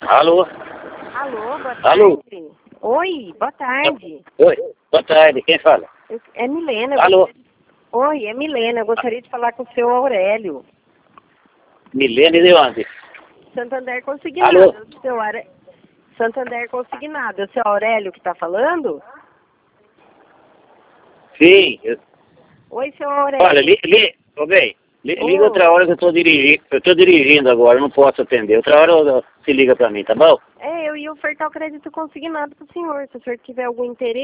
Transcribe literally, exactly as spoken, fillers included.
Alô? Alô, boa tarde. Alô? Oi, boa tarde. Oi, boa tarde, quem fala? Eu- É Milena. eu Alô? gostaria- Oi, é Milena. Eu gostaria de falar com o seu Aurélio. Milene de onde? Santander Consignado. Alô? O Seu Are... Santander Consignado. É o seu Aurélio que está falando? Sim, eu- Oi, seu Aurélio. olha, li, li, ô bem, li, liga Ô. outra hora que eu estou dirigindo, eu estou dirigindo agora, eu não posso atender. Outra hora eu- eu- se liga para mim, tá bom? É, eu ia ofertar o crédito consignado para o senhor. Se o senhor tiver algum interesse.